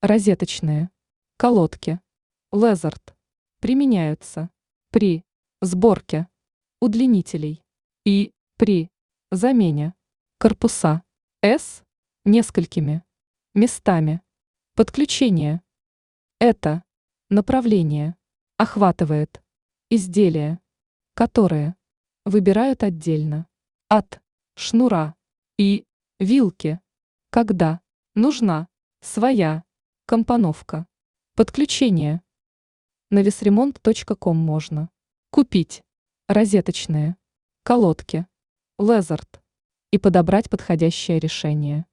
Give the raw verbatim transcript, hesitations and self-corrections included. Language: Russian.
Розеточные колодки Lezard применяются при сборке удлинителей и при замене корпуса S несколькими местами подключения. Это направление охватывает изделия, которые выбирают отдельно от шнура и вилки, когда нужна своя компоновка. Подключение. На весремонт точка ком можно купить розеточные колодки Lezard и подобрать подходящее решение.